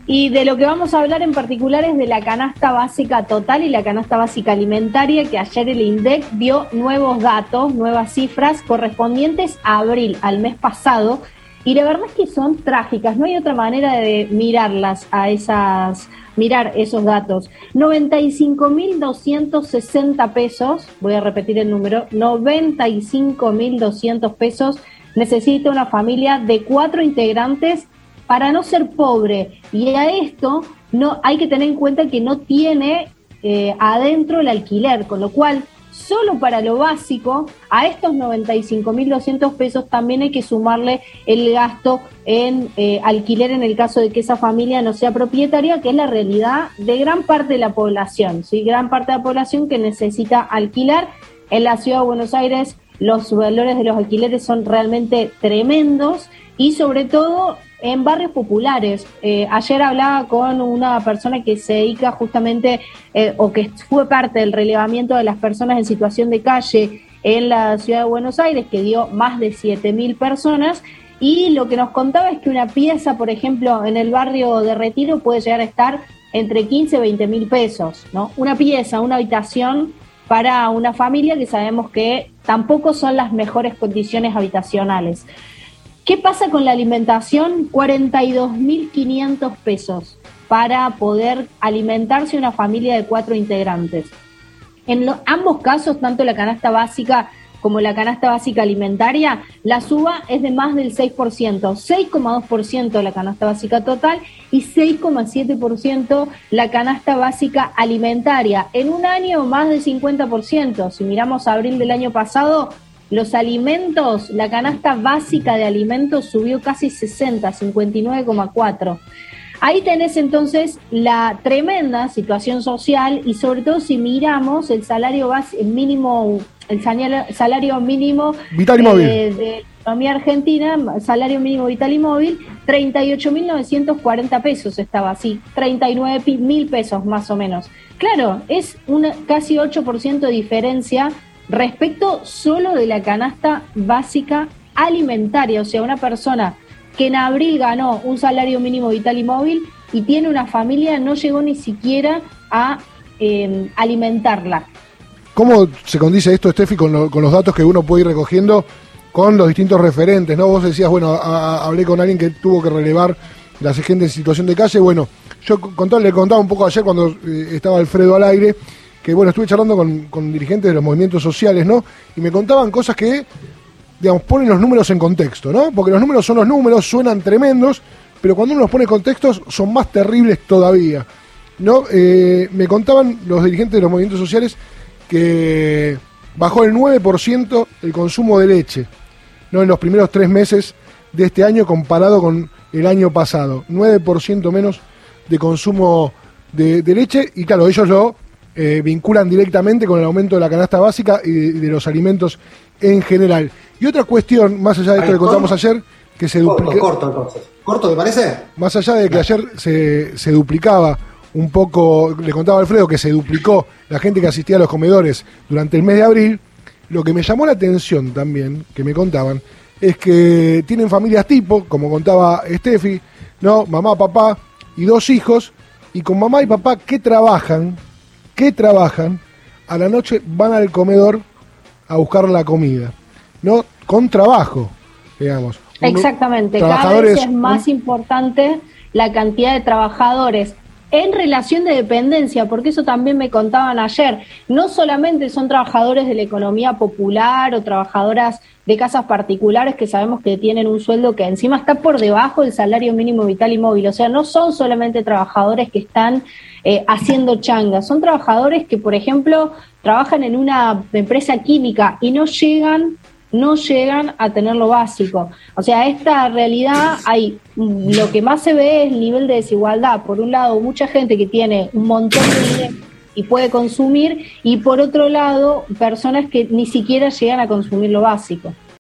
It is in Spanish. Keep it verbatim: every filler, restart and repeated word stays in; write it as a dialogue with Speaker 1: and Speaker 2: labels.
Speaker 1: Y de lo que vamos a hablar en particular es de la canasta básica total y la canasta básica alimentaria, que ayer el INDEC dio nuevos datos, nuevas cifras correspondientes a abril, al mes pasado, y la verdad es que son trágicas, no hay otra manera de mirarlas a esas, mirar esos datos. noventa y cinco mil doscientos sesenta pesos, voy a repetir el número, noventa y cinco mil doscientos pesos necesita una familia de cuatro integrantes para no ser pobre, y a esto no hay que tener en cuenta que no tiene eh, adentro el alquiler, con lo cual solo para lo básico a estos noventa y cinco mil doscientos pesos también hay que sumarle el gasto en eh, alquiler en el caso de que esa familia no sea propietaria, que es la realidad de gran parte de la población, ¿sí? Gran parte de la población que necesita alquilar. En la ciudad de Buenos Aires los valores de los alquileres son realmente tremendos, y sobre todo en barrios populares. Eh, ayer hablaba con una persona que se dedica justamente, eh, o que fue parte del relevamiento de las personas en situación de calle en la ciudad de Buenos Aires, que dio más de siete mil personas, y lo que nos contaba es que una pieza, por ejemplo, en el barrio de Retiro puede llegar a estar entre quince y veinte mil pesos, ¿no? Una pieza, una habitación para una familia que sabemos que tampoco son las mejores condiciones habitacionales. ¿Qué pasa con la alimentación? cuarenta y dos mil quinientos pesos para poder alimentarse una familia de cuatro integrantes. En lo, ambos casos, tanto la canasta básica como la canasta básica alimentaria, la suba es de más del seis por ciento, seis coma dos por ciento la canasta básica total y seis coma siete por ciento la canasta básica alimentaria. En un año más del cincuenta por ciento. Si miramos abril del año pasado, los alimentos, la canasta básica de alimentos subió casi sesenta, cincuenta y nueve coma cuatro. Ahí tenés entonces la tremenda situación social, y sobre todo si miramos el salario base, el mínimo, el salario mínimo
Speaker 2: vital y móvil
Speaker 1: eh, de la economía argentina, salario mínimo vital y móvil, treinta y ocho mil novecientos cuarenta pesos estaba así, treinta y nueve mil pesos más o menos. Claro, es una casi ocho por ciento de diferencia respecto solo de la canasta básica alimentaria. O sea, una persona que en abril ganó un salario mínimo vital y móvil y tiene una familia, no llegó ni siquiera a eh, alimentarla.
Speaker 2: ¿Cómo se condice esto, Steffi, con, lo, con los datos que uno puede ir recogiendo con los distintos referentes, ¿no? Vos decías, bueno, a, a, hablé con alguien que tuvo que relevar la gente en situación de calle. Bueno, yo contaba, le contaba un poco ayer cuando eh, estaba Alfredo al aire, que bueno, estuve charlando con, con dirigentes de los movimientos sociales, ¿no? Y me contaban cosas que, digamos, ponen los números en contexto, ¿no? Porque los números son los números, suenan tremendos, pero cuando uno los pone en contextos son más terribles todavía, ¿no? Eh, me contaban los dirigentes de los movimientos sociales que bajó el nueve por ciento el consumo de leche, ¿no? En los primeros tres meses de este año comparado con el año pasado. nueve por ciento menos de consumo de, de leche, y claro, ellos lo Eh, vinculan directamente con el aumento de la canasta básica y de, de los alimentos en general. Y otra cuestión, más allá de esto que contamos ayer, que se duplicó.
Speaker 3: Corto, entonces. ¿Corto, te parece?
Speaker 2: Más allá de que ayer se, se duplicaba un poco, le contaba a Alfredo que se duplicó la gente que asistía a los comedores durante el mes de abril, lo que me llamó la atención también, que me contaban, es que tienen familias tipo, como contaba Steffi, ¿no? Mamá, papá y dos hijos, y con mamá y papá que trabajan, que trabajan, a la noche van al comedor a buscar la comida, ¿no? Con trabajo, digamos.
Speaker 1: Exactamente, cada vez es más importante la cantidad de trabajadores en relación de dependencia, porque eso también me contaban ayer. No solamente son trabajadores de la economía popular o trabajadoras de casas particulares que sabemos que tienen un sueldo que encima está por debajo del salario mínimo vital y móvil. O sea, no son solamente trabajadores que están eh, haciendo changas, son trabajadores que, por ejemplo, trabajan en una empresa química y no llegan no llegan a tener lo básico. O sea, esta realidad, hay lo que más se ve es el nivel de desigualdad. Por un lado, mucha gente que tiene un montón de dinero y puede consumir, y por otro lado, personas que ni siquiera llegan a consumir lo básico.